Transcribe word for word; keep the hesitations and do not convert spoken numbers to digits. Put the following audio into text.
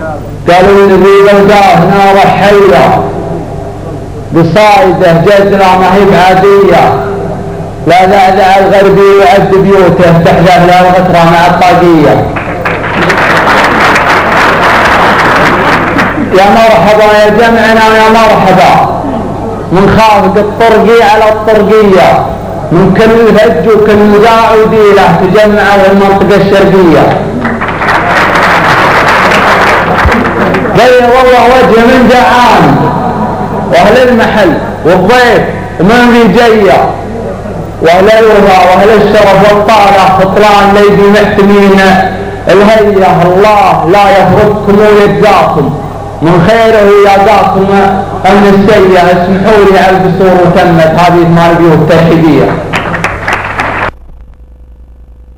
قالوا لي بلداه نار حية بصايده جزرة ما هي بعادية، لا لا الغربي يعد بيوته تحذر لا الغترة مع الطاقية. يا مرحبا يا جمعنا يا مرحبا، من خافق الطرقي على الطرقية، من كل هج وكل ذاع وديله تجمعوا المنطقة الشرقية. غير والله وجه من جعان واهل المحل والضيف ومن في جيه، واهل الوفا واهل الشرف والطالع خطلان ليدي محتمين الهيه. الله لا يفرضكم ويجزاكم من خيره يجاكم من السيئة. اسمحوا لي على القصور وتمت هذه مال بيوت ترحيبيه.